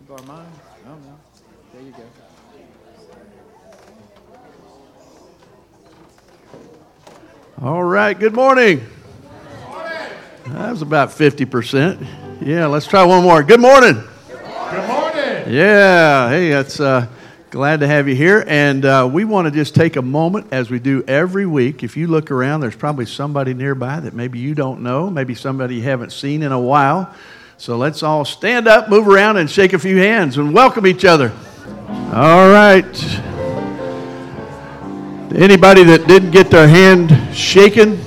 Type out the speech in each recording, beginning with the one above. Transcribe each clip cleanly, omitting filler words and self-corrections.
borrow mine? No. There you go. All right, good morning. That was about 50%. Yeah, let's try one more. Good morning. Good morning. Yeah, hey, that's glad to have you here. And we want to just take a moment, as we do every week. If you look around, there's probably somebody nearby that maybe you don't know, maybe somebody you haven't seen in a while. So let's all stand up, move around, and shake a few hands and welcome each other. All right. Anybody that didn't get their hand shaken?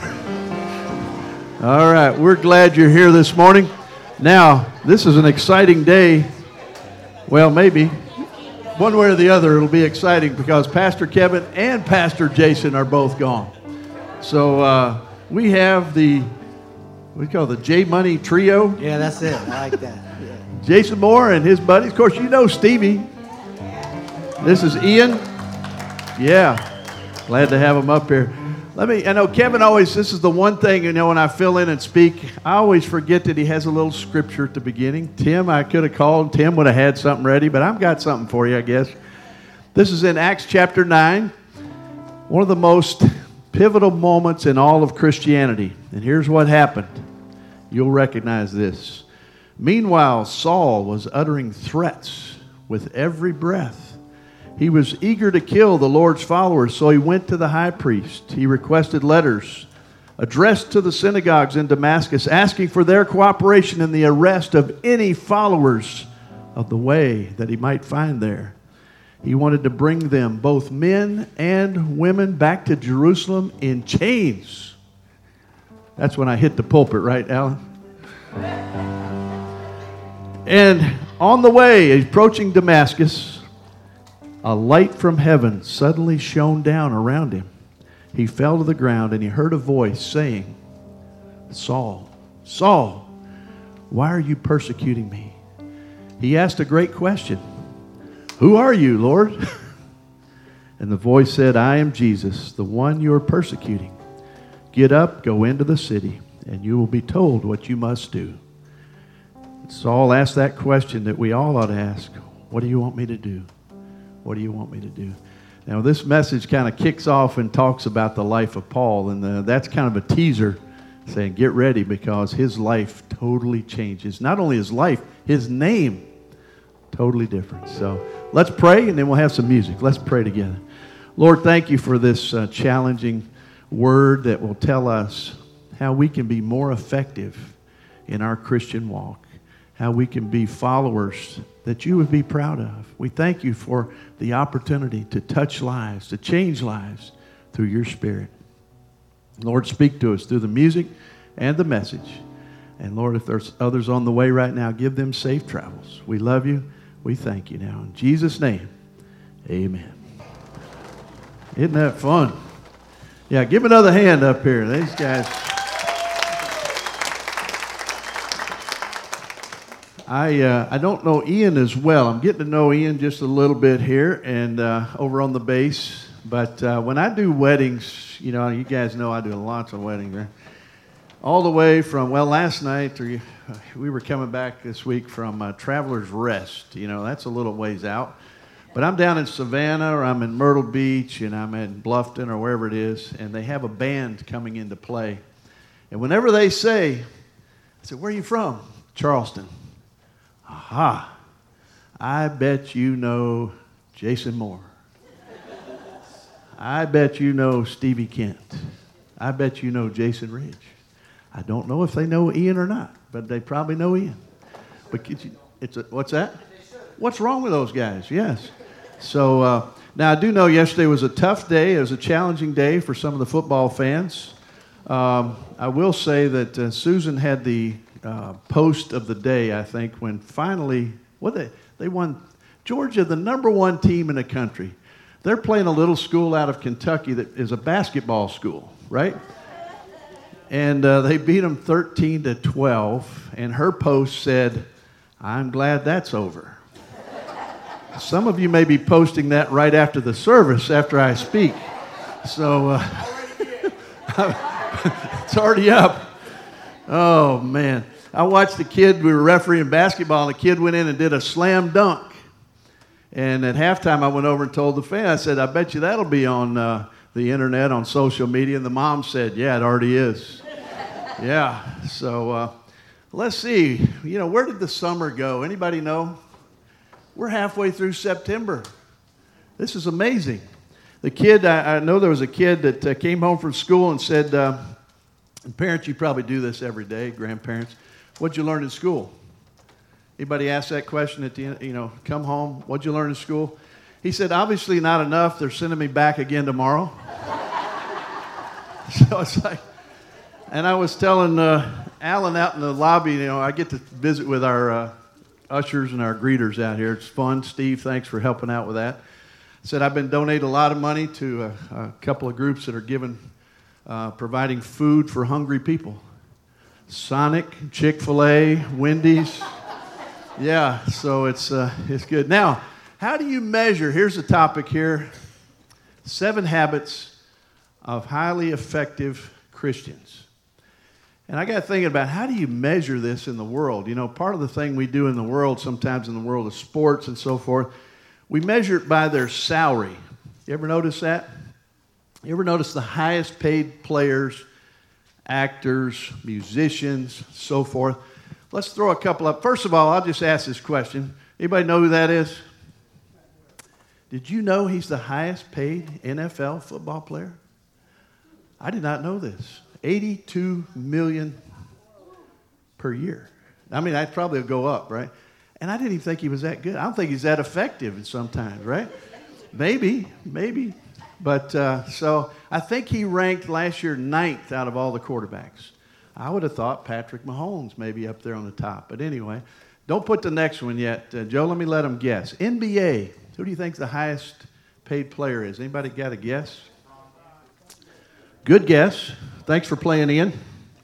All right, we're glad you're here this morning. Now, this is an exciting day. Well, maybe one way or the other it'll be exciting because Pastor Kevin and Pastor Jason are both gone. So we have the J Money Trio. Yeah, that's it. I like that. Yeah. Jason Moore and his buddies. Of course, you know Stevie. This is Ian. Yeah. Glad to have him up here. I know Kevin always, this is the one thing, when I fill in and speak, I always forget that he has a little scripture at the beginning. Tim, I could have called. Tim would have had something ready, but I've got something for you, I guess. This is in Acts chapter 9, one of the most pivotal moments in all of Christianity. And here's what happened. You'll recognize this. Meanwhile, Saul was uttering threats with every breath. He was eager to kill the Lord's followers, so he went to the high priest. He requested letters addressed to the synagogues in Damascus, asking for their cooperation in the arrest of any followers of the way that he might find there. He wanted to bring them, both men and women, back to Jerusalem in chains. That's when I hit the pulpit, right, Alan? And on the way, approaching Damascus, a light from heaven suddenly shone down around him. He fell to the ground and he heard a voice saying, "Saul, Saul, why are you persecuting me?" He asked a great question. "Who are you, Lord?" And the voice said, "I am Jesus, the one you are persecuting. Get up, go into the city, and you will be told what you must do." Saul asked that question that we all ought to ask. What do you want me to do? What do you want me to do? Now, this message kind of kicks off and talks about the life of Paul, and that's kind of a teaser saying, get ready, because his life totally changes. Not only his life, his name, totally different. So let's pray, and then we'll have some music. Let's pray together. Lord, thank you for this challenging word that will tell us how we can be more effective in our Christian walk, how we can be followers that you would be proud of. We thank you for the opportunity to touch lives, to change lives through your Spirit. Lord, speak to us through the music and the message. And Lord, if there's others on the way right now, give them safe travels. We love you. We thank you now. In Jesus' name, amen. Isn't that fun? Yeah, give another hand up here. These guys. I don't know Ian as well. I'm getting to know Ian just a little bit here and over on the bass. But when I do weddings, you guys know I do lots of weddings. Right? All the way from, last night, we were coming back this week from Traveler's Rest. That's a little ways out. But I'm down in Savannah, or I'm in Myrtle Beach, and I'm in Bluffton, or wherever it is, and they have a band coming into play. And whenever they say, I said, "Where are you from?" "Charleston." Aha, I bet you know Jason Moore. I bet you know Stevie Kent. I bet you know Jason Ridge. I don't know if they know Ian or not, but they probably know Ian. But what's that? What's wrong with those guys? Yes. So now I do know yesterday was a tough day. It was a challenging day for some of the football fans. I will say that Susan had the post of the day, I think, when finally, they won. Georgia, the number one team in the country. They're playing a little school out of Kentucky that is a basketball school, right? And they beat them 13-12, and her post said, "I'm glad that's over." Some of you may be posting that right after the service, after I speak. So it's already up. Oh, man. I watched a kid, we were refereeing basketball, and a kid went in and did a slam dunk. And at halftime, I went over and told the fan, I said, I bet you that'll be on the internet, on social media. And the mom said, yeah, it already is. Yeah, so let's see. You know, where did the summer go? Anybody know? We're halfway through September. This is amazing. The kid, I know there was a kid that came home from school and said, and parents, you probably do this every day, grandparents, what'd you learn in school? Anybody ask that question at the end, you know, come home, what'd you learn in school? He said, obviously not enough, they're sending me back again tomorrow. So it's like, and I was telling Alan out in the lobby, you know, I get to visit with our ushers and our greeters out here. It's fun. Steve, thanks for helping out with that. I said I've been donating a lot of money to a couple of groups that are providing food for hungry people. Sonic, Chick-fil-A, Wendy's. Yeah, so it's good. Now, how do you measure? Here's a topic here. 7 habits of highly effective Christians. And I got thinking about how do you measure this in the world? You know, part of the thing we do in the world, sometimes in the world of sports and so forth, we measure it by their salary. You ever notice that? You ever notice the highest paid players, actors, musicians, so forth? Let's throw a couple up. First of all, I'll just ask this question. Anybody know who that is? Did you know he's the highest paid NFL football player? I did not know this. $82 million per year. I mean, I'd probably go up, right? And I didn't even think he was that good. I don't think he's that effective sometimes, right? Maybe. But so I think he ranked last year 9th out of all the quarterbacks. I would have thought Patrick Mahomes maybe up there on the top. But anyway, don't put the next one yet. Joe, let me let him guess. NBA, who do you think the highest paid player is? Anybody got a guess? Good guess. Thanks for playing in.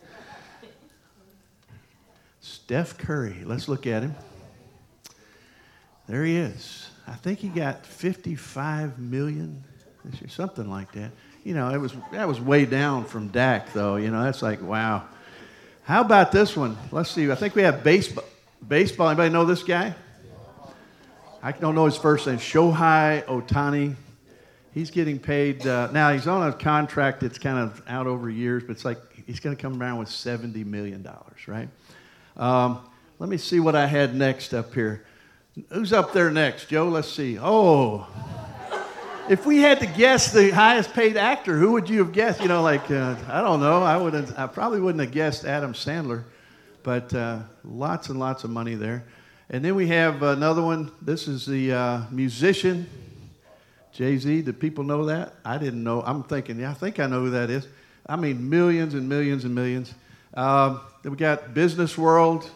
Steph Curry. Let's look at him. There he is. I think he got $55 million this year, something like that. You know, that was way down from Dak, though. You know, that's like, wow. How about this one? Let's see. I think we have baseball. Anybody know this guy? I don't know his first name. Shohei Ohtani. He's getting paid. Now, he's on a contract that's kind of out over years, but it's like he's going to come around with $70 million, right? Let me see what I had next up here. Who's up there next, Joe? Let's see. Oh, if we had to guess the highest paid actor, who would you have guessed? You know, like, I don't know. I probably wouldn't have guessed Adam Sandler, but lots and lots of money there. And then we have another one. This is the musician, Jay-Z. Did people know that? I didn't know. I'm thinking, yeah, I think I know who that is. I mean, millions and millions and millions. Then we got Business World.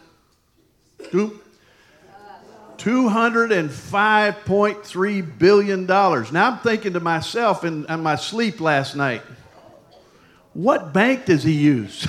$205.3 billion. Now I'm thinking to myself in my sleep last night, what bank does he use?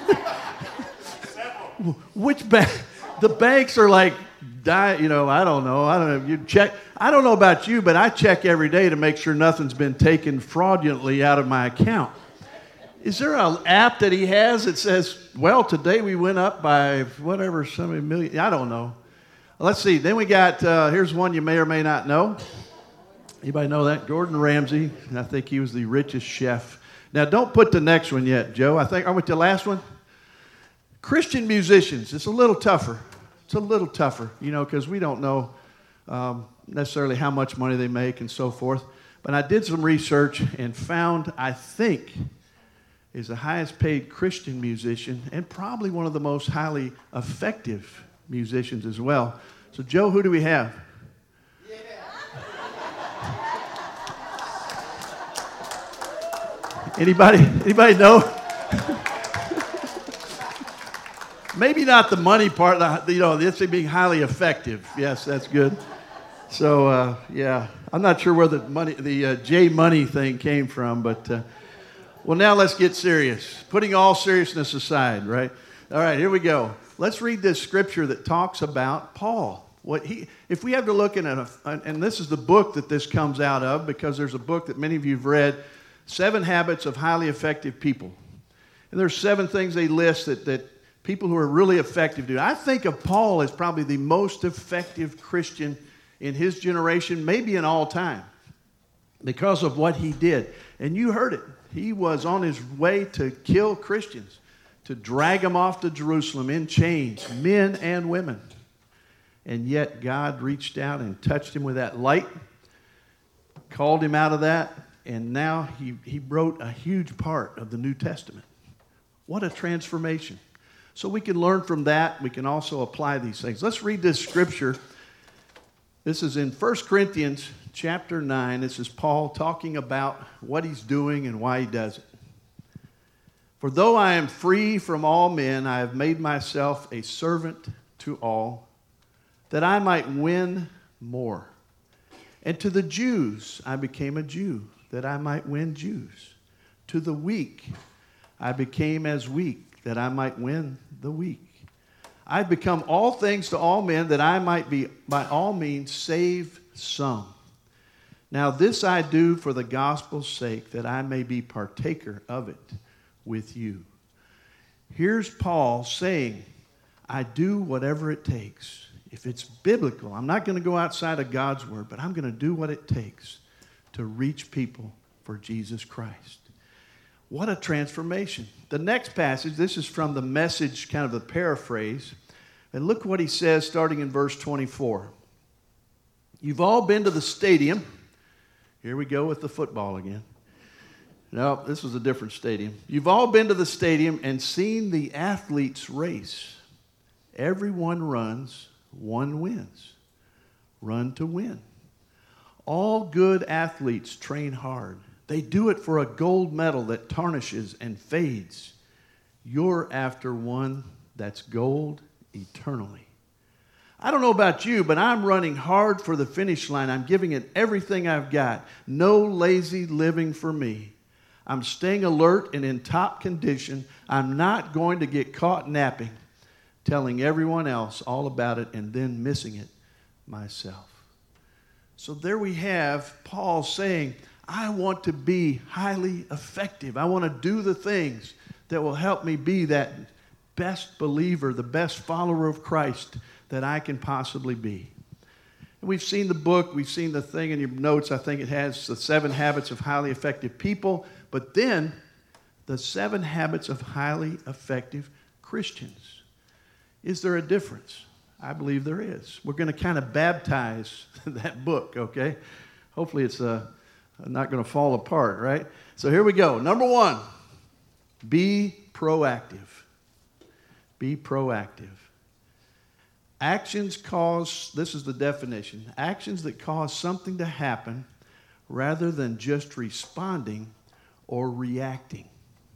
Which bank? The banks are like, you know, I don't know. You check. I don't know about you, but I check every day to make sure nothing's been taken fraudulently out of my account. Is there an app that he has that says, well, today we went up by whatever, so many million? I don't know. Let's see. Then we got, here's one you may or may not know. Anybody know that? Gordon Ramsay. I think he was the richest chef. Now, don't put the next one yet, Joe. I think, are we at the last one? Christian musicians. It's a little tougher. You know, because we don't know necessarily how much money they make and so forth. But I did some research and found, I think, is the highest paid Christian musician and probably one of the most highly effective musicians as well. So, Joe, who do we have? Yeah. Anybody know? Maybe not the money part, you know, this being highly effective. Yes, that's good. So, yeah, I'm not sure where the J Money thing came from, but, well, now let's get serious. Putting all seriousness aside, right? All right, here we go. Let's read this scripture that talks about Paul. If we have to look at and this is the book that this comes out of, because there's a book that many of you have read, 7 Habits of Highly Effective People. And there's 7 things they list that people who are really effective do. I think of Paul as probably the most effective Christian in his generation, maybe in all time, because of what he did. And you heard it. He was on his way to kill Christians, to drag them off to Jerusalem in chains, men and women. And yet God reached out and touched him with that light, called him out of that, and now he wrote a huge part of the New Testament. What a transformation. So we can learn from that. We can also apply these things. Let's read this scripture. This is in 1 Corinthians chapter 9. This is Paul talking about what he's doing and why he does it. For though I am free from all men, I have made myself a servant to all, that I might win more. And to the Jews I became a Jew, that I might win Jews. To the weak I became as weak, that I might win the weak. I've become all things to all men, that I might be by all means save some. Now this I do for the gospel's sake, that I may be partaker of it with you. Here's Paul saying, I do whatever it takes. If it's biblical, I'm not going to go outside of God's word, but I'm going to do what it takes to reach people for Jesus Christ. What a transformation. The next passage, this is from the Message, kind of the paraphrase. And look what he says starting in verse 24. You've all been to the stadium. Here we go with the football again. No, this was a different stadium. You've all been to the stadium and seen the athletes race. Everyone runs, one wins. Run to win. All good athletes train hard. They do it for a gold medal that tarnishes and fades. You're after one that's gold eternally. I don't know about you, but I'm running hard for the finish line. I'm giving it everything I've got. No lazy living for me. I'm staying alert and in top condition. I'm not going to get caught napping, telling everyone else all about it and then missing it myself. So there we have Paul saying, I want to be highly effective. I want to do the things that will help me be that best believer, the best follower of Christ that I can possibly be. And we've seen the book, we've seen the thing in your notes. I think it has the 7 habits of highly effective people, but then the 7 habits of highly effective Christians. Is there a difference? I believe there is. We're going to kind of baptize that book, okay? Hopefully it's not going to fall apart, right? So here we go. Number 1, be proactive. Be proactive. Actions cause, this is the definition, actions that cause something to happen rather than just responding or reacting.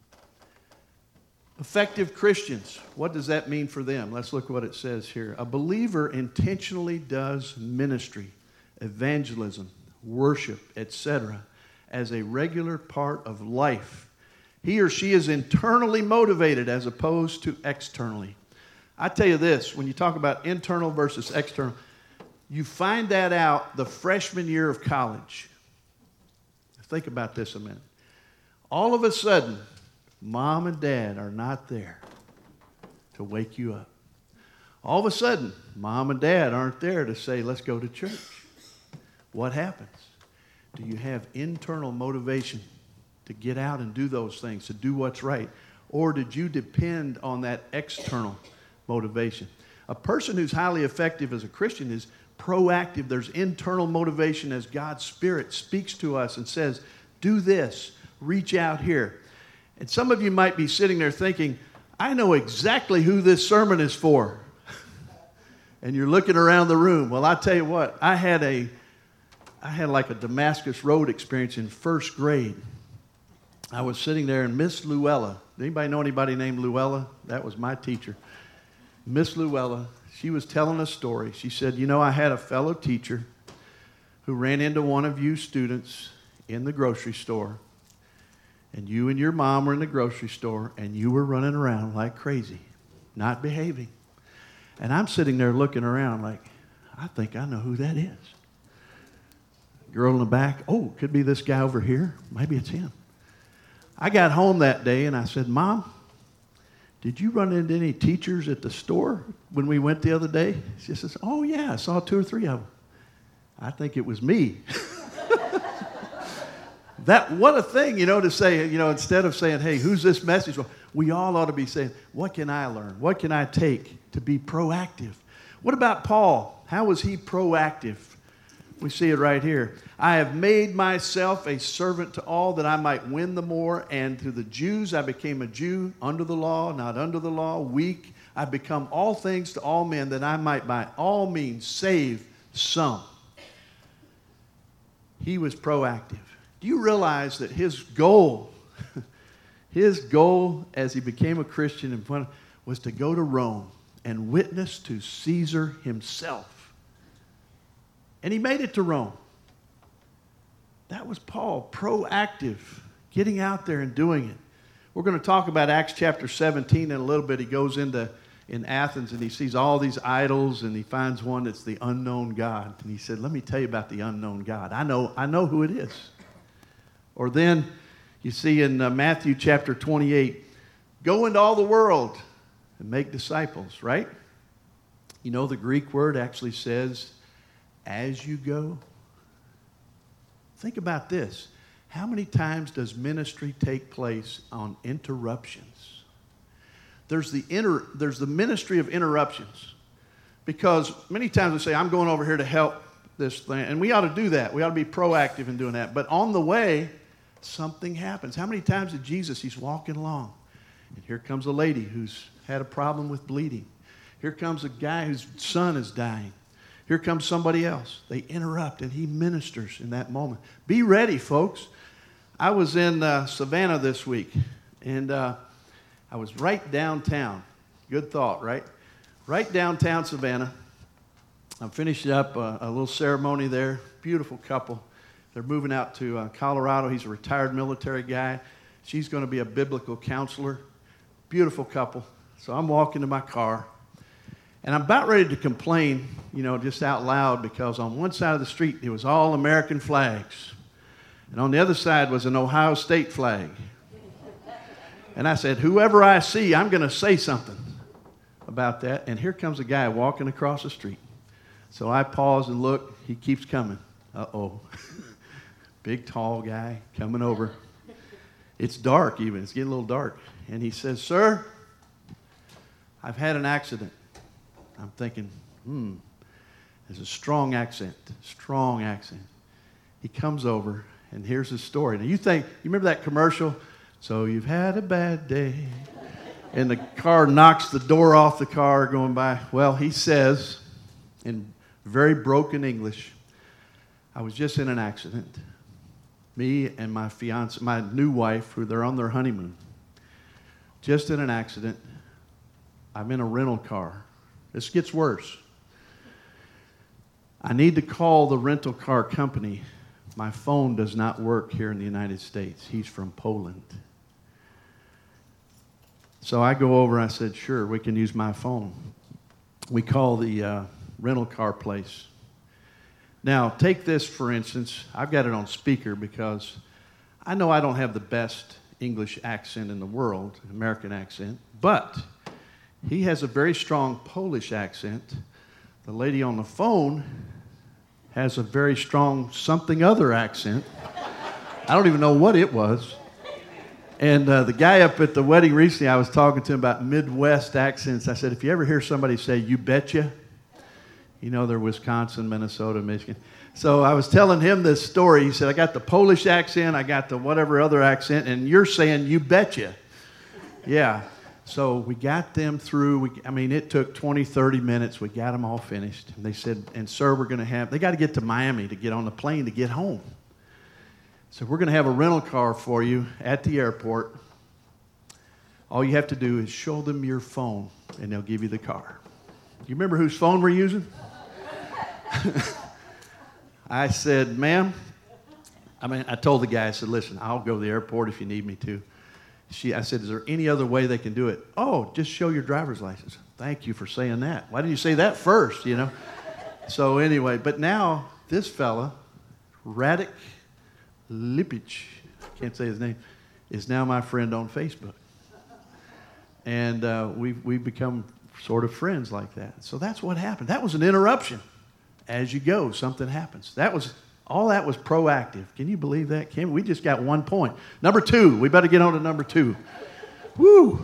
Effective Christians, what does that mean for them? Let's look what it says here. A believer intentionally does ministry, evangelism, worship, etc. as a regular part of life. He or she is internally motivated as opposed to externally. I tell you this, when you talk about internal versus external, you find that out the freshman year of college. Think about this a minute. All of a sudden, mom and dad are not there to wake you up. All of a sudden, mom and dad aren't there to say, let's go to church. What happens? Do you have internal motivation to get out and do those things, to do what's right? Or did you depend on that external motivation? A person who's highly effective as a Christian is proactive. There's internal motivation as God's Spirit speaks to us and says, do this, reach out here. And some of you might be sitting there thinking, I know exactly who this sermon is for. And you're looking around the room. Well, I tell you what, I had like a Damascus Road experience in first grade. I was sitting there and Miss Luella, anybody know anybody named Luella? That was my teacher. Miss Luella, she was telling a story. She said, you know, I had a fellow teacher who ran into one of you students in the grocery store, and you and your mom were in the grocery store, and you were running around like crazy, not behaving. And I'm sitting there looking around like, I think I know who that is. Girl in the back, oh, could be this guy over here. Maybe it's him. I got home that day, and I said, Mom, did you run into any teachers at the store when we went the other day? She says, oh, yeah, I saw 2 or 3 of them. I think it was me. What a thing, to say, instead of saying, hey, who's this message? Well, we all ought to be saying, what can I learn? What can I take to be proactive? What about Paul? How was he proactive? We see it right here. I have made myself a servant to all that I might win the more. And to the Jews I became a Jew under the law, not under the law, weak. I become all things to all men that I might by all means save some. He was proactive. Do you realize that his goal as he became a Christian was to go to Rome and witness to Caesar himself? And he made it to Rome. That was Paul, proactive, getting out there and doing it. We're going to talk about Acts chapter 17 in a little bit. He goes in Athens and he sees all these idols and he finds one that's the unknown God. And he said, let me tell you about the unknown God. I know who it is. Or then you see in Matthew chapter 28, go into all the world and make disciples, right? The Greek word actually says, as you go. Think about this. How many times does ministry take place on interruptions? There's the ministry of interruptions. Because many times we say, I'm going over here to help this thing. And we ought to do that. We ought to be proactive in doing that. But on the way, something happens. How many times did he's walking along. And here comes a lady who's had a problem with bleeding. Here comes a guy whose son is dying. Here comes somebody else. They interrupt, and he ministers in that moment. Be ready, folks. I was in Savannah this week, and I was right downtown. Good thought, right? Right downtown Savannah. I finished up a little ceremony there. Beautiful couple. They're moving out to Colorado. He's a retired military guy. She's going to be a biblical counselor. Beautiful couple. So I'm walking to my car. And I'm about ready to complain, just out loud, because on one side of the street, it was all American flags. And on the other side was an Ohio State flag. And I said, whoever I see, I'm going to say something about that. And here comes a guy walking across the street. So I pause and look. He keeps coming. Uh-oh. Big, tall guy coming over. It's dark even. It's getting a little dark. And he says, sir, I've had an accident. I'm thinking, there's a strong accent. He comes over, and here's his story. Now, you remember that commercial? So you've had a bad day. And the car knocks the door off the car going by. Well, he says, in very broken English, I was just in an accident. Me and my fiance, my new wife, who they're on their honeymoon, just in an accident. I'm in a rental car. This gets worse. I need to call the rental car company. My phone does not work here in the United States. He's from Poland. So I go over, I said, sure, we can use my phone. We call the rental car place. Now, take this, for instance. I've got it on speaker because I know I don't have the best English accent in the world, American accent, but he has a very strong Polish accent. The lady on the phone has a very strong something other accent. I don't even know what it was. And the guy up at the wedding recently, I was talking to him about Midwest accents. I said, if you ever hear somebody say, you betcha, they're Wisconsin, Minnesota, Michigan. So I was telling him this story. He said, I got the Polish accent, I got the whatever other accent, and you're saying, you betcha. Yeah. So we got them through. It took 20, 30 minutes. We got them all finished. And they said, and sir, they got to get to Miami to get on the plane to get home. So we're going to have a rental car for you at the airport. All you have to do is show them your phone, and they'll give you the car. You remember whose phone we're using? I said, ma'am, I told the guy, I said, listen, I'll go to the airport if you need me to. I said, is there any other way they can do it? Oh, just show your driver's license. Thank you for saying that. Why didn't you say that first, So anyway, but now this fella, Radek Lipic, I can't say his name, is now my friend on Facebook. And we've become sort of friends like that. So that's what happened. That was an interruption. As you go, something happens. All that was proactive. Can you believe that, Kim? We just got 1 point. Number 2. We better get on to number 2. Woo!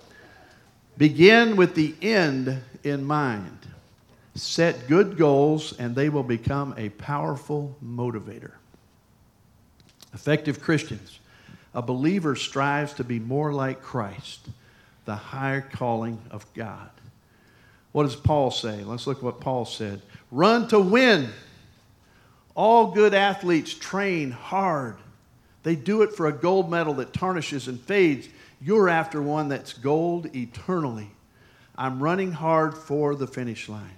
Begin with the end in mind. Set good goals, and they will become a powerful motivator. Effective Christians. A believer strives to be more like Christ, the higher calling of God. What does Paul say? Let's look at what Paul said. Run to win. All good athletes train hard. They do it for a gold medal that tarnishes and fades. You're after one that's gold eternally. I'm running hard for the finish line.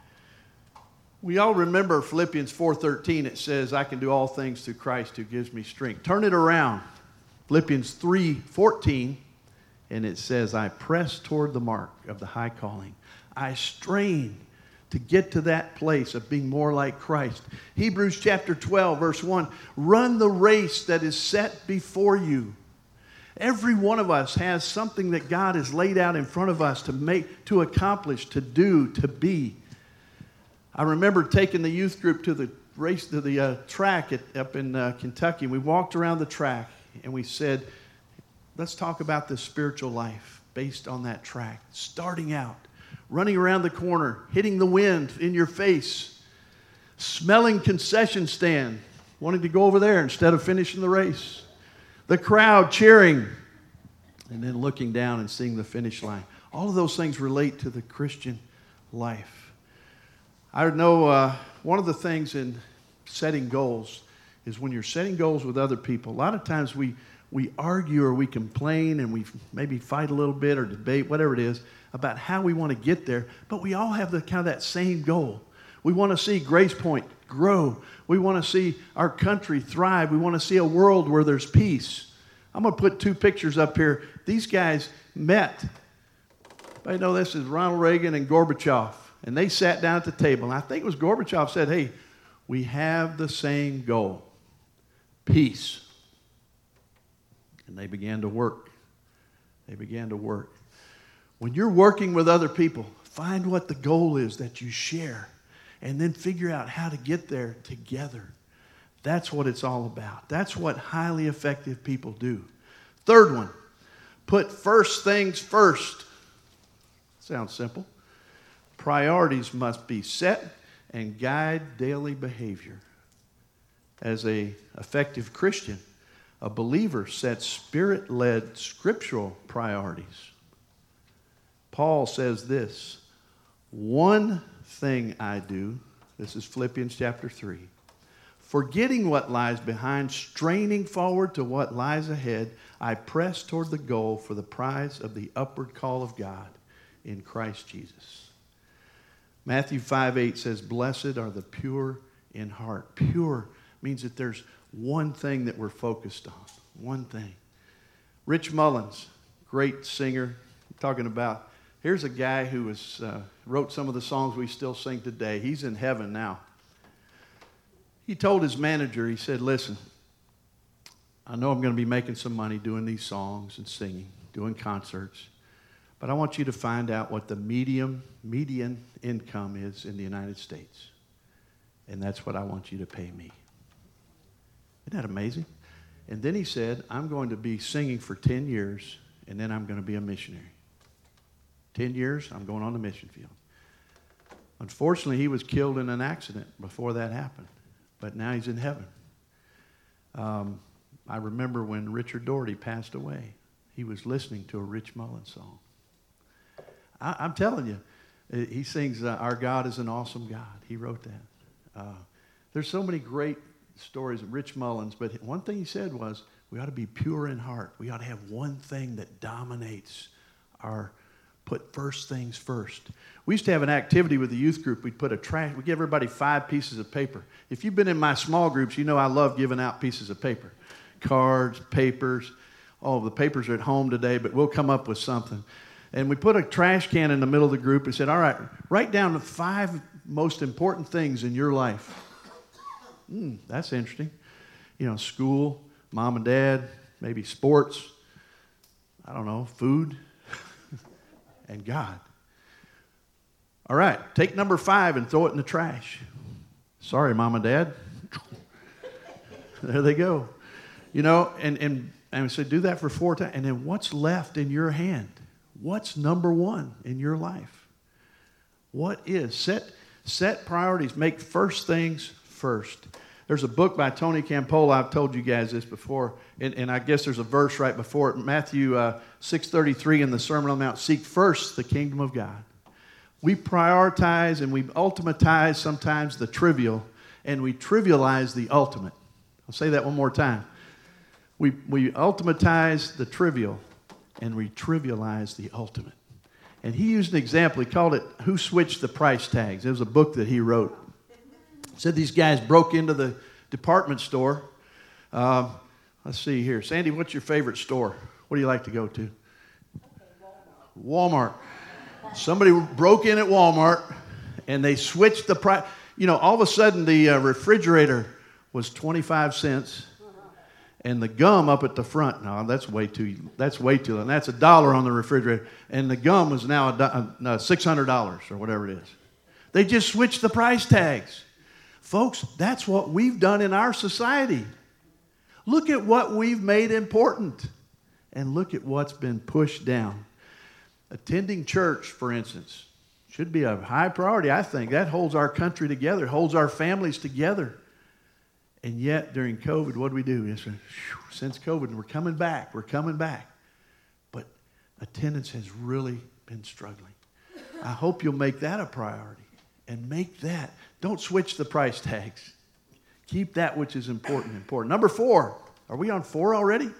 We all remember Philippians 4:13. It says, I can do all things through Christ who gives me strength. Turn it around. Philippians 3:14. And it says, I press toward the mark of the high calling. I strain to get to that place of being more like Christ. Hebrews chapter 12, verse 1. Run the race that is set before you. Every one of us has something that God has laid out in front of us to accomplish, to do, to be. I remember taking the youth group to the race, to the track up in Kentucky. We walked around the track and we said, let's talk about the spiritual life based on that track. Starting out, running around the corner, hitting the wind in your face, smelling concession stand, wanting to go over there instead of finishing the race. The crowd cheering, and then looking down and seeing the finish line. All of those things relate to the Christian life. I know one of the things in setting goals is when you're setting goals with other people, a lot of times we argue or we complain and we maybe fight a little bit or debate, whatever it is, about how we want to get there, but we all have kind of that same goal. We want to see Grace Point grow. We want to see our country thrive. We want to see a world where there's peace. I'm going to put 2 pictures up here. These guys met. I know this is Ronald Reagan and Gorbachev, and they sat down at the table. And I think it was Gorbachev said, hey, we have the same goal, peace. And they began to work. They began to work. When you're working with other people, find what the goal is that you share and then figure out how to get there together. That's what it's all about. That's what highly effective people do. Third one, put first things first. Sounds simple. Priorities must be set and guide daily behavior. As an effective Christian, a believer sets spirit-led scriptural priorities. Paul says this, one thing I do, this is Philippians chapter 3, forgetting what lies behind, straining forward to what lies ahead, I press toward the goal for the prize of the upward call of God in Christ Jesus. Matthew 5:8 says, blessed are the pure in heart. Pure means that there's one thing that we're focused on. One thing. Rich Mullins, great singer. I'm talking about, here's a guy who wrote some of the songs we still sing today. He's in heaven now. He told his manager, he said, listen, I know I'm going to be making some money doing these songs and singing, doing concerts, but I want you to find out what the median income is in the United States. And that's what I want you to pay me. Isn't that amazing? And then he said, I'm going to be singing for 10 years, and then I'm going to be a missionary. 10 years, I'm going on the mission field. Unfortunately, he was killed in an accident before that happened, but now he's in heaven. I remember when Richard Doherty passed away, he was listening to a Rich Mullins song. I'm telling you, he sings, Our God is an Awesome God. He wrote that. There's so many great stories of Rich Mullins, but one thing he said was, we ought to be pure in heart. We ought to have one thing that dominates our put first things first. We used to have an activity with the youth group. We'd give everybody 5 pieces of paper. If you've been in my small groups, you know I love giving out pieces of paper. Cards, papers. Oh, the papers are at home today, but we'll come up with something. And we put a trash can in the middle of the group and said, all right, write down the 5 most important things in your life. That's interesting. You know, school, mom and dad, maybe sports, I don't know, food. and God. All right, take number 5 and throw it in the trash. Sorry, Mom and Dad. There they go. You know, and we said, do that for 4 times. And then what's left in your hand? What's number 1 in your life? What is? Set priorities. Make first things first. There's a book by Tony Campolo. I've told you guys this before. And I guess there's a verse right before it. Matthew 6:33 in the Sermon on the Mount. Seek first the kingdom of God. We prioritize and we ultimatize sometimes the trivial. And we trivialize the ultimate. I'll say that one more time. We ultimatize the trivial and we trivialize the ultimate. And he used an example. He called it Who Switched the Price Tags. It was a book that he wrote. He said these guys broke into the department store. Let's see here. Sandy, what's your favorite store? What do you like to go to? Walmart. Somebody broke in at Walmart and they switched the price. You know, all of a sudden the refrigerator was 25 cents. And the gum up at the front, no, that's way too low. And that's $1 on the refrigerator. And the gum is now $600 or whatever it is. They just switched the price tags. Folks, that's what we've done in our society. Look at what we've made important. And look at what's been pushed down. Attending church, for instance, should be a high priority, I think. That holds our country together, holds our families together. And yet, during COVID, what do we do? Since COVID, we're coming back. But attendance has really been struggling. I hope you'll make that a priority. And make that. Don't switch the price tags. Keep that which is important. Number 4. Are we on 4 already?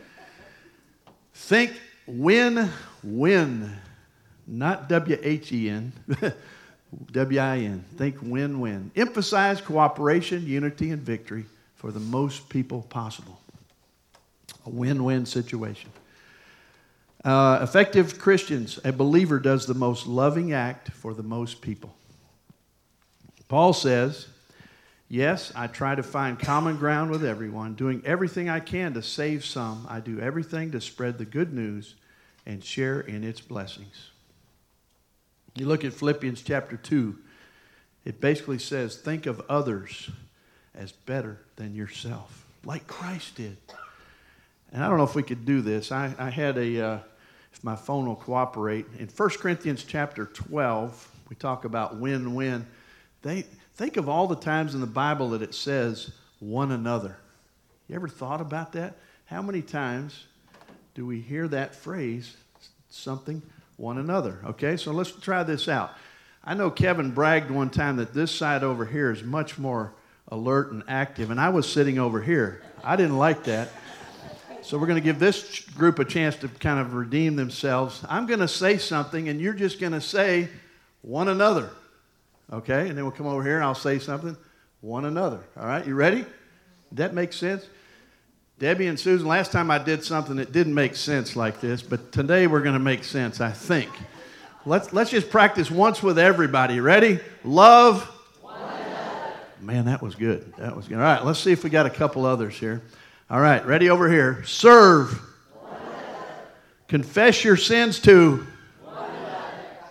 Think win-win. Not W-H-E-N. W-I-N. Think win-win. Emphasize cooperation, unity, and victory for the most people possible. A win-win situation. Effective Christians, a believer does the most loving act for the most people. Paul says, yes, I try to find common ground with everyone, doing everything I can to save some. I do everything to spread the good news and share in its blessings. You look at Philippians chapter 2, it basically says, think of others as better than yourself, like Christ did. And I don't know if we could do this. I had if my phone will cooperate, in 1 Corinthians chapter 12, we talk about win-win. Think of all the times in the Bible that it says one another. You ever thought about that? How many times do we hear that phrase, something one another? Okay, so let's try this out. I know Kevin bragged one time that this side over here is much more alert and active, and I was sitting over here. I didn't like that. So we're going to give this group a chance to kind of redeem themselves. I'm going to say something, and you're just going to say one another. Okay, and then we'll come over here, and I'll say something, one another. All right, you ready? Did that make sense? Debbie and Susan, last time I did something that didn't make sense like this, but today we're going to make sense, I think. Let's just practice once with everybody. Ready? Love one another. Man, that was good. All right, let's see if we got a couple others here. All right, ready over here. Serve one another. Confess your sins to one another.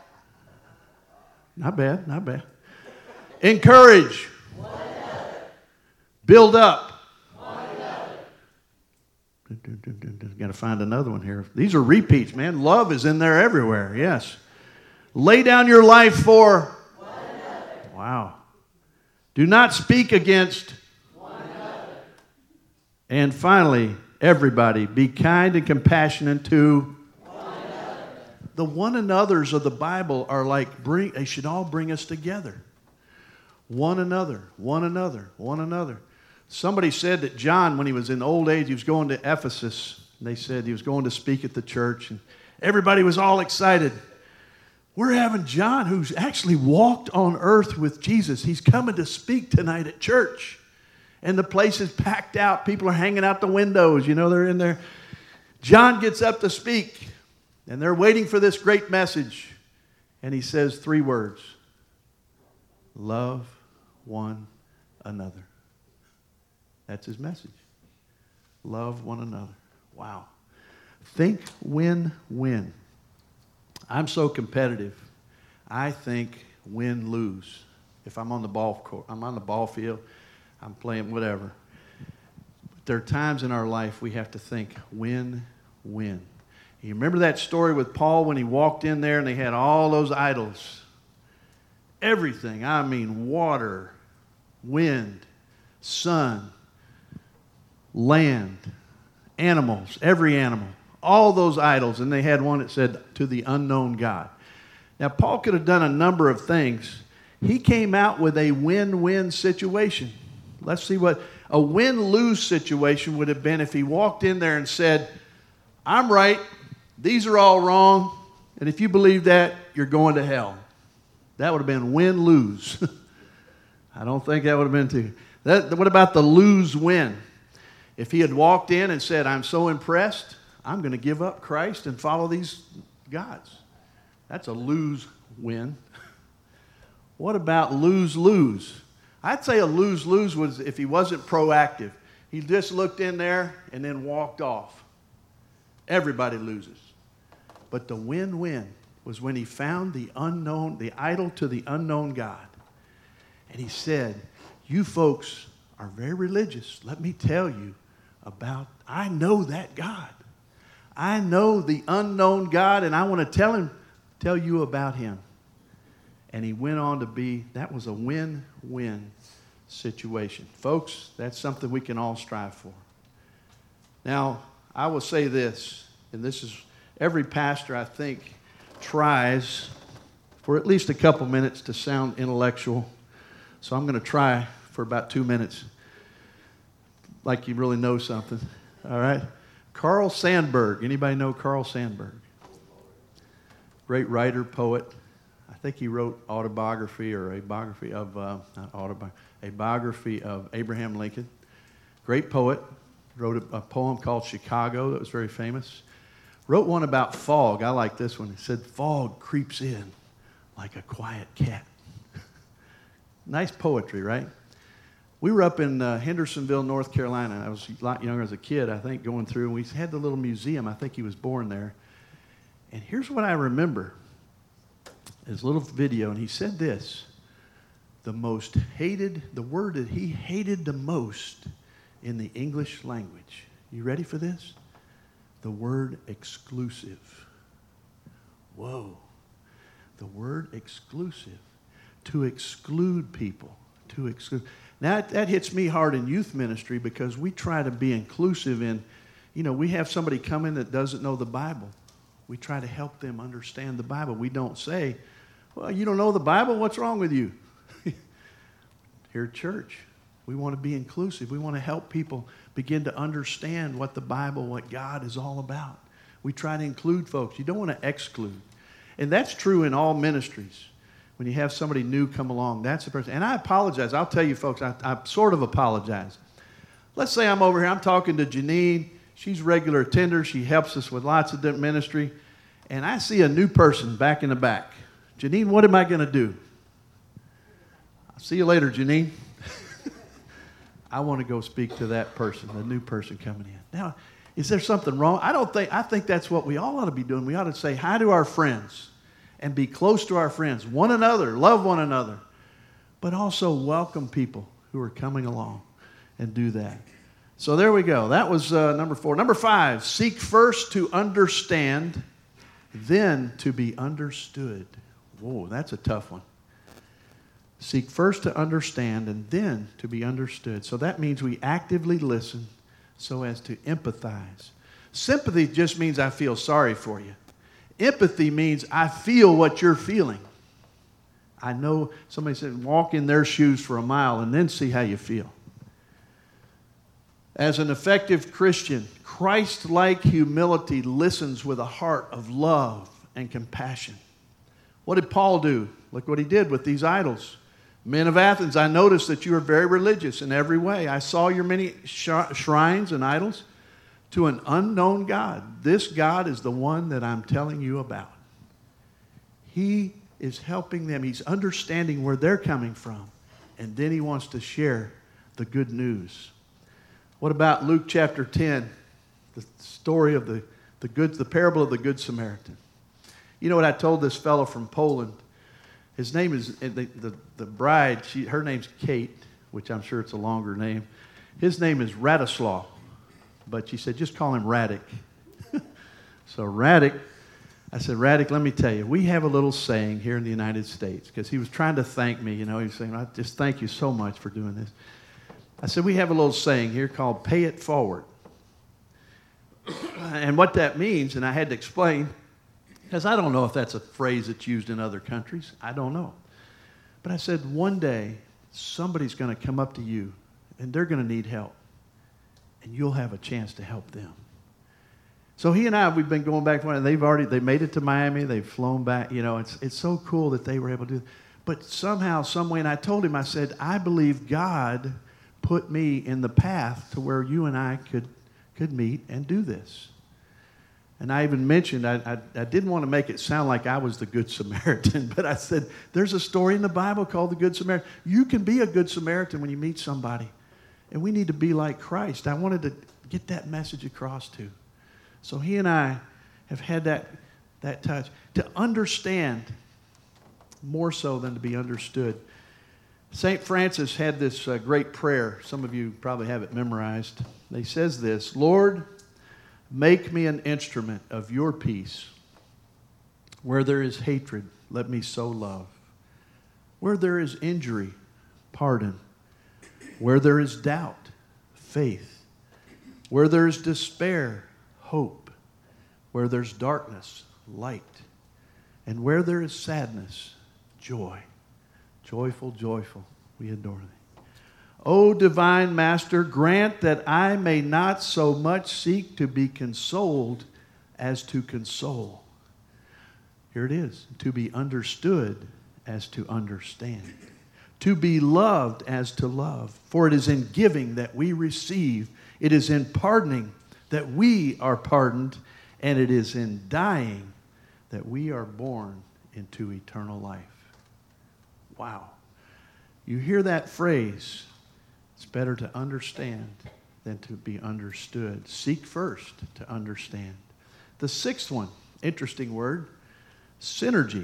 Not bad. Encourage one another. Build up. Got to find another one here. These are repeats, man. Love is in there everywhere. Yes. Lay down your life for one another. Wow. Do not speak against one another. And finally, everybody, be kind and compassionate to one another. The one another's of the Bible are like they should all bring us together. One another. Somebody said that John, when he was in old age, he was going to Ephesus. And they said he was going to speak at the church. And everybody was all excited. We're having John, who's actually walked on earth with Jesus. He's coming to speak tonight at church. And the place is packed out. People are hanging out the windows. You know, they're in there. John gets up to speak. And they're waiting for this great message. And he says 3 words. Love one another. That's his message. Love one another. Wow. Think win-win. I'm so competitive. I think win, lose. If I'm on the ball court, I'm on the ball field, I'm playing whatever. But there are times in our life we have to think win, win. You remember that story with Paul when he walked in there and they had all those idols? Everything. I mean, water, wind, sun, land, animals, every animal. All those idols. And they had one that said, to the unknown God. Now, Paul could have done a number of things. He came out with a win-win situation. Let's see what a win-lose situation would have been if he walked in there and said, I'm right, these are all wrong, and if you believe that, you're going to hell. That would have been win-lose. I don't think that would have been too. What about the lose-win? If he had walked in and said, I'm so impressed, I'm going to give up Christ and follow these gods. That's a lose-win. What about lose-lose? I'd say a lose-lose was if he wasn't proactive. He just looked in there and then walked off. Everybody loses. But the win-win was when he found the unknown, the idol to the unknown God. And he said, you folks are very religious. Let me tell you about, I know that God. I know the unknown God, and I want to tell you about him. And he went on to be, that was a win-win situation. Folks, that's something we can all strive for. Now, I will say this, and this is, every pastor, I think, tries for at least a couple minutes to sound intellectual. So I'm going to try for about 2 minutes, like you really know something. All right? Carl Sandburg. Anybody know Carl Sandburg? Great writer, poet. I think he wrote autobiography or a biography of, a biography of Abraham Lincoln. Great poet. Wrote a poem called Chicago that was very famous. Wrote one about fog. I like this one. He said, fog creeps in like a quiet cat. Nice poetry, right? We were up in Hendersonville, North Carolina. I was a lot younger as a kid, I think, going through. And we had the little museum. I think he was born there. And here's what I remember. His little video, and he said this. The word that he hated the most in the English language. You ready for this? The word exclusive. Whoa. The word exclusive. To exclude people. To exclude. Now, that hits me hard in youth ministry because we try to be inclusive in, we have somebody come in that doesn't know the Bible. We try to help them understand the Bible. We don't say, well, you don't know the Bible? What's wrong with you? Here at church, we want to be inclusive. We want to help people begin to understand what the Bible, what God is all about. We try to include folks. You don't want to exclude. And that's true in all ministries. When you have somebody new come along, that's the person. And I apologize. I'll tell you, folks, I sort of apologize. Let's say I'm over here. I'm talking to Janine. She's a regular attender. She helps us with lots of different ministry. And I see a new person back in the back. Janine, what am I going to do? I'll see you later, Janine. I want to go speak to that person, the new person coming in. Now, is there something wrong? I think that's what we all ought to be doing. We ought to say hi to our friends and be close to our friends, one another, love one another, but also welcome people who are coming along and do that. So there we go. That was number 4. Number 5, seek first to understand, then to be understood. Whoa, that's a tough one. Seek first to understand and then to be understood. So that means we actively listen so as to empathize. Sympathy just means I feel sorry for you. Empathy means I feel what you're feeling. I know somebody said walk in their shoes for a mile and then see how you feel. As an effective Christian, Christ-like humility listens with a heart of love and compassion. What did Paul do? Look what he did with these idols. Men of Athens, I noticed that you are very religious in every way. I saw your many shrines and idols to an unknown God. This God is the one that I'm telling you about. He is helping them. He's understanding where they're coming from. And then he wants to share the good news. What about Luke chapter 10, the story of the parable of the Good Samaritan? You know what I told this fellow from Poland? His name is, the bride, her name's Kate, which I'm sure it's a longer name. His name is Radislaw, but she said, just call him Radic. So Radic, I said, Radic, let me tell you, we have a little saying here in the United States, because he was trying to thank me, he was saying, I just thank you so much for doing this. I said, we have a little saying here called pay it forward. And what that means, and I had to explain, because I don't know if that's a phrase that's used in other countries. I don't know. But I said, one day, somebody's going to come up to you, and they're going to need help. And you'll have a chance to help them. So he and I, we've been going back, and they made it to Miami. They've flown back. It's so cool that they were able to do it. But somehow, some way, and I told him, I said, I believe God put me in the path to where you and I could meet and do this. And I even mentioned, I didn't want to make it sound like I was the Good Samaritan, but I said, there's a story in the Bible called the Good Samaritan. You can be a Good Samaritan when you meet somebody. And we need to be like Christ. I wanted to get that message across too. So he and I have had that touch. To understand more so than to be understood. St. Francis had this great prayer. Some of you probably have it memorized. He says this, Lord, make me an instrument of your peace. Where there is hatred, let me sow love. Where there is injury, pardon. Where there is doubt, faith. Where there is despair, hope. Where there's darkness, light. And where there is sadness, joy. Joyful, joyful, we adore thee. O divine Master, grant that I may not so much seek to be consoled as to console. Here it is. To be understood as to understand. To be loved as to love. For it is in giving that we receive. It is in pardoning that we are pardoned. And it is in dying that we are born into eternal life. Wow. You hear that phrase, it's better to understand than to be understood. Seek first to understand. The sixth one, interesting word, synergy.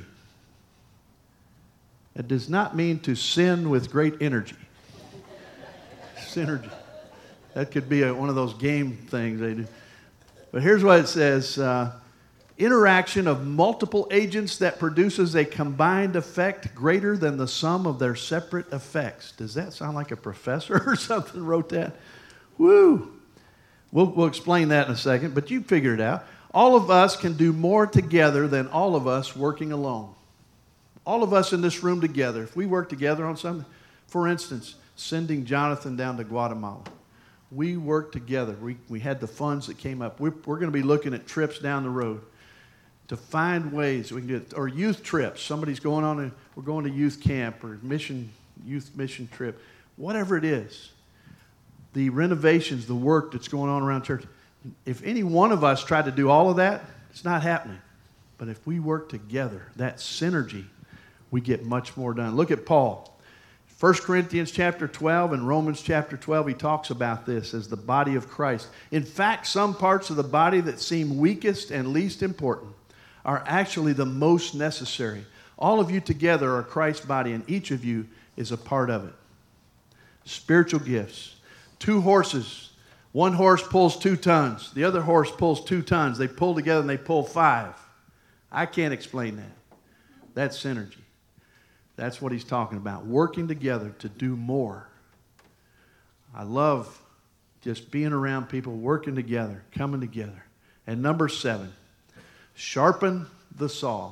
It does not mean to sin with great energy. Synergy. That could be one of those game things they do. But here's what it says. Interaction of multiple agents that produces a combined effect greater than the sum of their separate effects. Does that sound like a professor or something wrote that? Woo! We'll explain that in a second, but you figure it out. All of us can do more together than all of us working alone. All of us in this room together, if we work together on something, for instance, sending Jonathan down to Guatemala. We worked together. We had the funds that came up. We're going to be looking at trips down the road to find ways we can do it. Or youth trips. Somebody's going on, we're going to youth camp or youth mission trip. Whatever it is. The renovations, the work that's going on around church. If any one of us tried to do all of that, it's not happening. But if we work together, that synergy, we get much more done. Look at Paul. 1 Corinthians chapter 12 and Romans chapter 12, he talks about this as the body of Christ. In fact, some parts of the body that seem weakest and least important are actually the most necessary. All of you together are Christ's body, and each of you is a part of it. Spiritual gifts. 2 horses. One horse pulls 2 tons. The other horse pulls 2 tons. They pull together and they pull 5. I can't explain that. That's synergy. That's what he's talking about. Working together to do more. I love just being around people, working together, coming together. And number 7, sharpen the saw.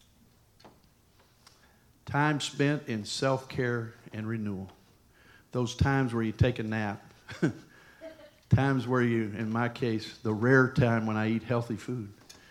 Time spent in self-care and renewal. Those times where you take a nap. Times where you, in my case, the rare time when I eat healthy food.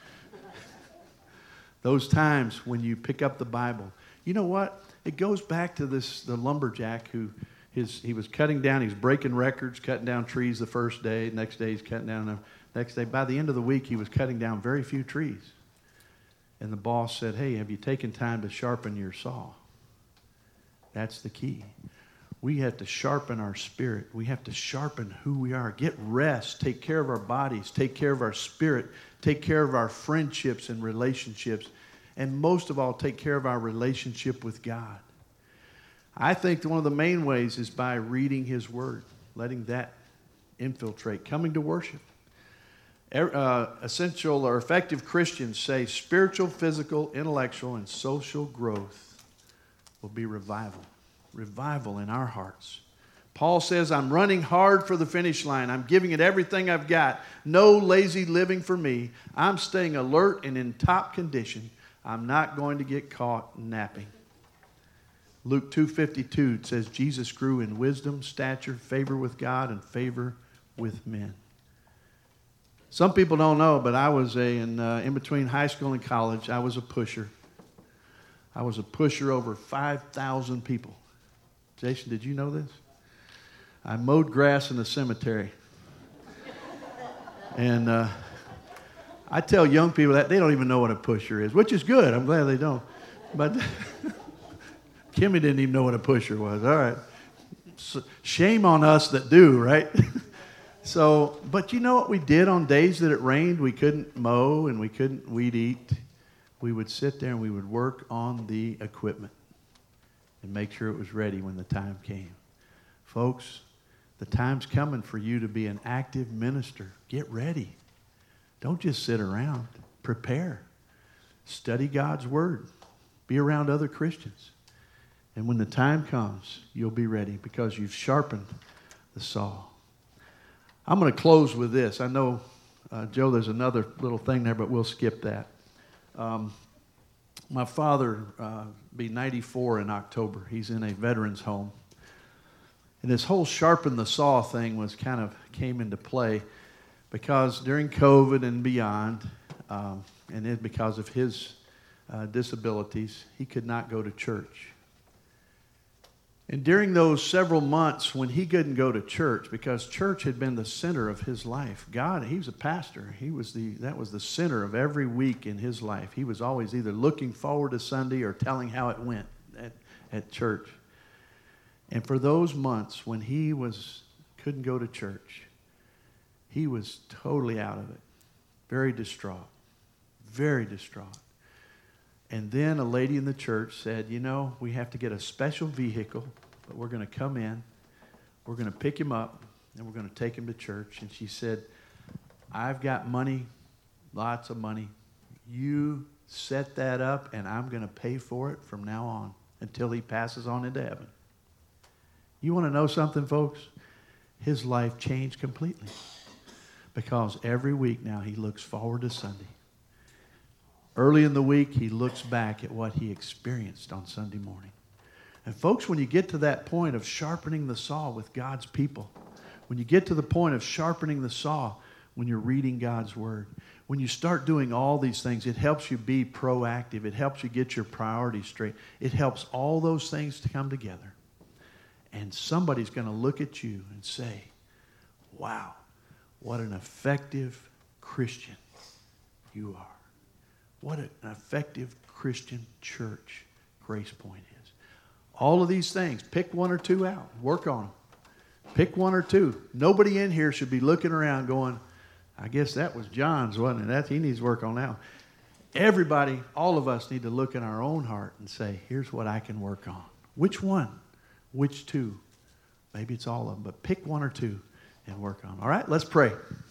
Those times when you pick up the Bible. You know what? It goes back to the lumberjack who he was cutting down, he was breaking records, cutting down trees the first day. Next day he's cutting down the next day. By the end of the week, he was cutting down very few trees. And the boss said, hey, have you taken time to sharpen your saw? That's the key. We have to sharpen our spirit. We have to sharpen who we are. Get rest. Take care of our bodies. Take care of our spirit. Take care of our friendships and relationships. and most of all, take care of our relationship with God. I think one of the main ways is by reading His Word, letting that infiltrate, coming to worship. Essential or effective Christians say spiritual, physical, intellectual, and social growth will be revival. Revival in our hearts. Paul says, I'm running hard for the finish line. I'm giving it everything I've got. No lazy living for me. I'm staying alert and in top condition. I'm not going to get caught napping. Luke 2:52 says, Jesus grew in wisdom, stature, favor with God, and favor with men. Some people don't know, but I was in between high school and college, I was a pusher. I was a pusher over 5,000 people. Jason, did you know this? I mowed grass in the cemetery. And I tell young people that they don't even know what a pusher is, which is good. I'm glad they don't. But Kimmy didn't even know what a pusher was. All right. So, shame on us that do, right? So, but you know what we did on days that it rained? We couldn't mow and we couldn't weed eat. We would sit there and we would work on the equipment and make sure it was ready when the time came. Folks, the time's coming for you to be an active minister. Get ready. Don't just sit around. Prepare. Study God's Word. Be around other Christians. And when the time comes, you'll be ready because you've sharpened the saw. I'm going to close with this. I know, Joe, there's another little thing there, but we'll skip that. My father be 94 in October. He's in a veteran's home. And this whole sharpen the saw thing came into play because during COVID and beyond, and it because of his disabilities, he could not go to church. And during those several months when he couldn't go to church, because church had been the center of his life, he was a pastor. That was the center of every week in his life. He was always either looking forward to Sunday or telling how it went at church. And for those months when he couldn't go to church, he was totally out of it. Very distraught. Very distraught. And then a lady in the church said, we have to get a special vehicle, but we're going to come in, we're going to pick him up, and we're going to take him to church. And she said, I've got money, lots of money. You set that up, and I'm going to pay for it from now on until he passes on into heaven. You want to know something, folks? His life changed completely because every week now he looks forward to Sunday. Early in the week, he looks back at what he experienced on Sunday morning. And folks, when you get to that point of sharpening the saw with God's people, when you get to the point of sharpening the saw when you're reading God's Word, when you start doing all these things, it helps you be proactive. It helps you get your priorities straight. It helps all those things to come together. And somebody's going to look at you and say, wow, what an effective Christian you are. What an effective Christian church Grace Point is. All of these things, pick one or two out. Work on them. Pick one or two. Nobody in here should be looking around going, I guess that was John's, wasn't it? He needs work on now. Everybody, all of us need to look in our own heart and say, here's what I can work on. Which one? Which two? Maybe it's all of them, but pick one or two and work on them. All right, let's pray.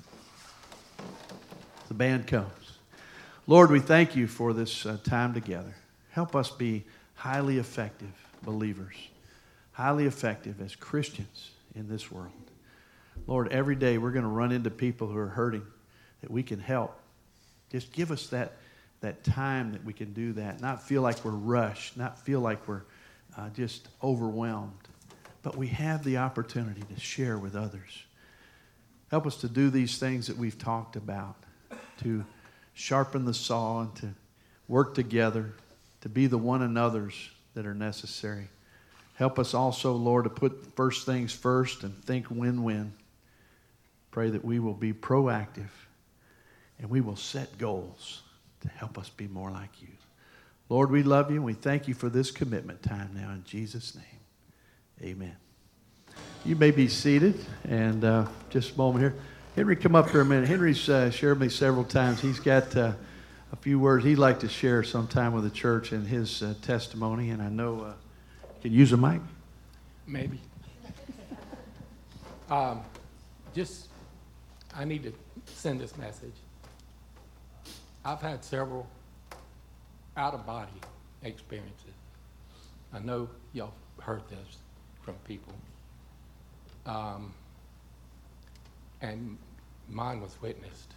The band comes. Lord, we thank you for this time together. Help us be highly effective believers, highly effective as Christians in this world. Lord, every day we're going to run into people who are hurting that we can help. Just give us that time that we can do that, not feel like we're rushed, not feel like we're just overwhelmed, but we have the opportunity to share with others. Help us to do these things that we've talked about, to sharpen the saw and to work together, to be the one another's that are necessary. Help us also, Lord, to put first things first and think win-win. Pray that we will be proactive and we will set goals to help us be more like you. Lord, we love you and we thank you for this commitment time now in Jesus' name. Amen. You may be seated and just a moment here. Henry, come up here a minute. Henry's shared me several times. He's got a a few words he'd like to share sometime with the church and his testimony. And I know, can you use a mic? Maybe. I need to send this message. I've had several out-of-body experiences. I know y'all heard this from people. And mine was witnessed.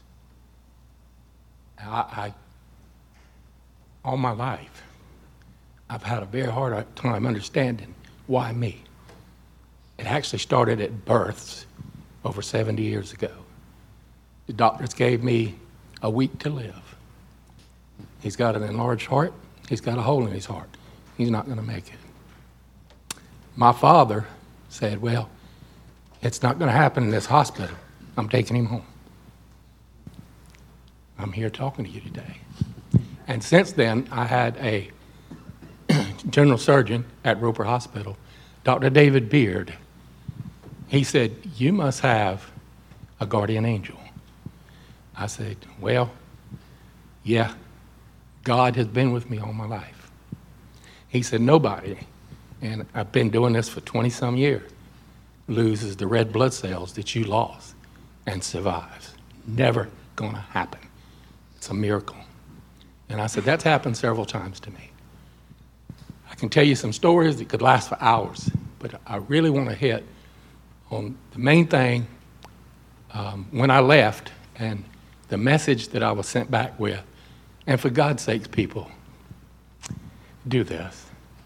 I all my life, I've had a very hard time understanding why me. It actually started at births over 70 years ago. The doctors gave me a week to live. He's got an enlarged heart. He's got a hole in his heart. He's not going to make it. My father said, well, it's not going to happen in this hospital. I'm taking him home. I'm here talking to you today. And since then, I had a general surgeon at Roper Hospital, Dr. David Beard. He said, you must have a guardian angel. I said, well, yeah, God has been with me all my life. He said, nobody, and I've been doing this for 20-some years, loses the red blood cells that you lost and survives. Never going to happen. It's a miracle. And I said, that's happened several times to me. I can tell you some stories that could last for hours, but I really want to hit on the main thing when I left and the message that I was sent back with. And for God's sakes, people, do this.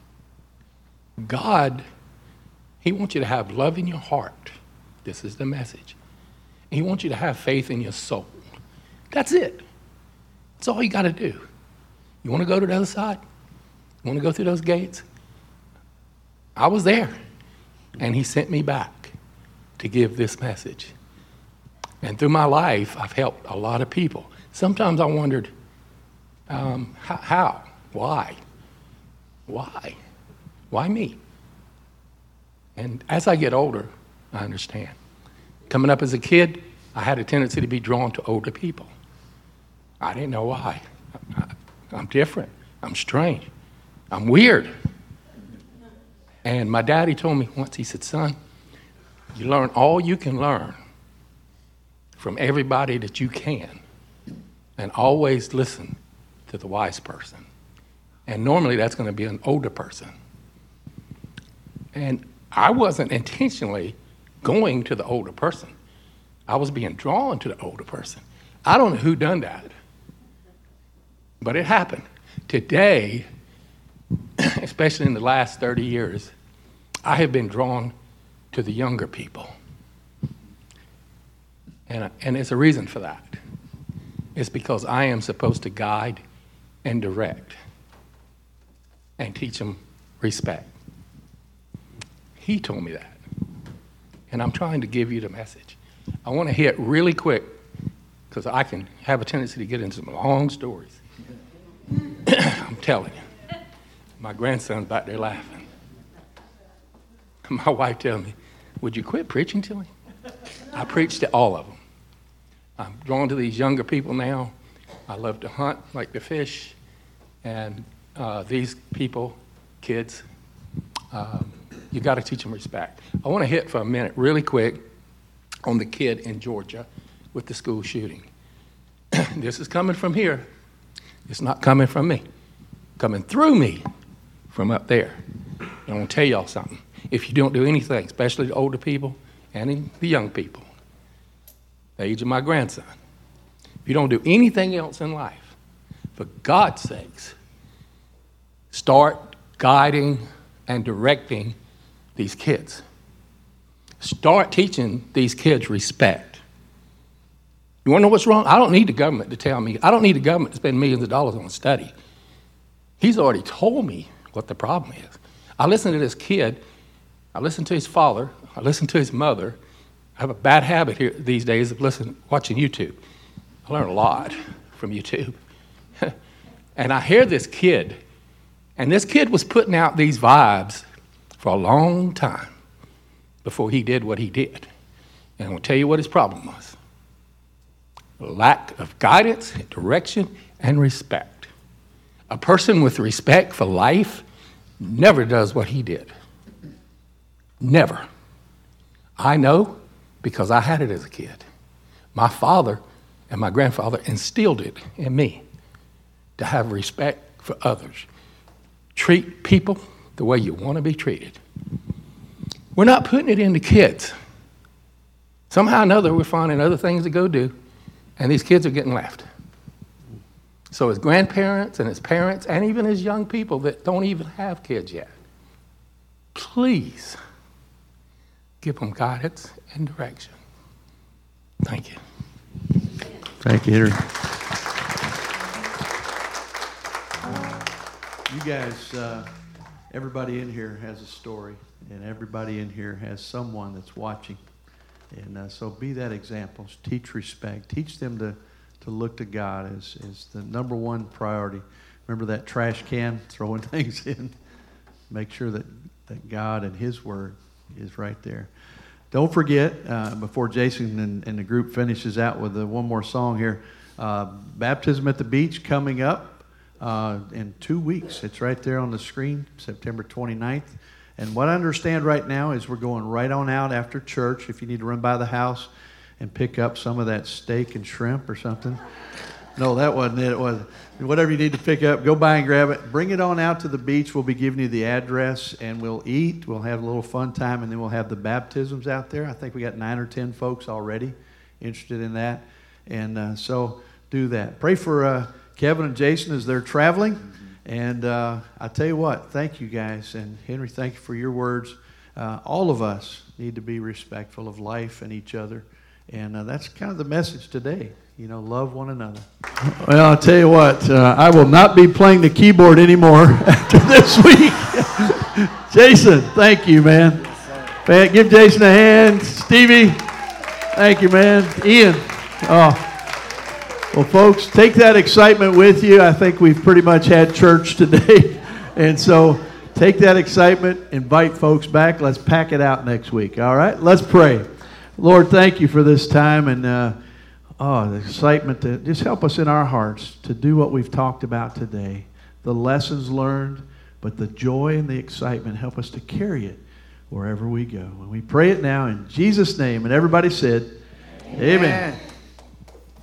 God, He wants you to have love in your heart. This is the message. He wants you to have faith in your soul. That's it. That's all you got to do. You want to go to the other side? You want to go through those gates? I was there, and He sent me back to give this message. And through my life, I've helped a lot of people. Sometimes I wondered, how? Why? Why me? And as I get older, I understand. Coming up as a kid, I had a tendency to be drawn to older people. I didn't know why. I'm different. I'm strange. I'm weird. And my daddy told me once, he said, son, you learn all you can learn from everybody that you can, and always listen to the wise person. And normally that's going to be an older person. And I wasn't intentionally going to the older person. I was being drawn to the older person. I don't know who done that, but it happened. Today, especially in the last 30 years, I have been drawn to the younger people. And there's a reason for that. It's because I am supposed to guide and direct and teach them respect. He told me that. And I'm trying to give you the message. I want to hit really quick because I can have a tendency to get into some long stories. I'm telling you. My grandson's back there laughing. My wife tells me, would you quit preaching to me? I preach to all of them. I'm drawn to these younger people now. I love to hunt, like to fish. And these people, kids, you got to teach them respect. I want to hit for a minute really quick on the kid in Georgia with the school shooting. This is coming from here. It's not coming from me. Coming through me from up there. And I want to tell y'all something. If you don't do anything, especially the older people and the young people, the age of my grandson, if you don't do anything else in life, for God's sakes, start guiding and directing these kids. Start teaching these kids respect. You want to know what's wrong? I don't need the government to tell me. I don't need the government to spend millions of dollars on a study. He's already told me what the problem is. I listen to this kid. I listen to his father. I listen to his mother. I have a bad habit here these days of watching YouTube. I learn a lot from YouTube. And I hear this kid, and this kid was putting out these vibes for a long time before he did what he did. And I'm going to tell you what his problem was. Lack of guidance, direction, and respect. A person with respect for life never does what he did. Never. I know because I had it as a kid. My father and my grandfather instilled it in me to have respect for others. Treat people the way you want to be treated. We're not putting it into kids. Somehow or another, we're finding other things to go do, and these kids are getting left. So as grandparents and as parents and even as young people that don't even have kids yet, please give them guidance and direction. Thank you. Thank you, Henry. You guys, everybody in here has a story, and everybody in here has someone that's watching. And so be that example. Teach respect. Teach them to look to God as the number one priority. Remember that trash can, throwing things in. Make sure that God and His Word is right there. Don't forget, before Jason and the group finishes out with one more song here, Baptism at the Beach coming up in 2 weeks. It's right there on the screen, September 29th. And what I understand right now is we're going right on out after church. If you need to run by the house and pick up some of that steak and shrimp or something. No, that wasn't it. It was whatever you need to pick up, go by and grab it. Bring it on out to the beach. We'll be giving you the address, and we'll eat. We'll have a little fun time, and then we'll have the baptisms out there. I think we got 9 or 10 folks already interested in that. And so do that. Pray for Kevin and Jason as they're traveling. And I tell you what, thank you guys. And Henry, thank you for your words. All of us need to be respectful of life and each other. And that's kind of the message today. You know, love one another. Well, I'll tell you what, I will not be playing the keyboard anymore after this week. Jason, thank you, man. Give Jason a hand. Stevie, thank you, man. Ian, well, folks, take that excitement with you. I think we've pretty much had church today. And so take that excitement, invite folks back. Let's pack it out next week, all right? Let's pray. Lord, thank you for this time and the excitement to just help us in our hearts to do what we've talked about today. The lessons learned, but the joy and the excitement, help us to carry it wherever we go. And we pray it now in Jesus' name. And everybody said, Amen.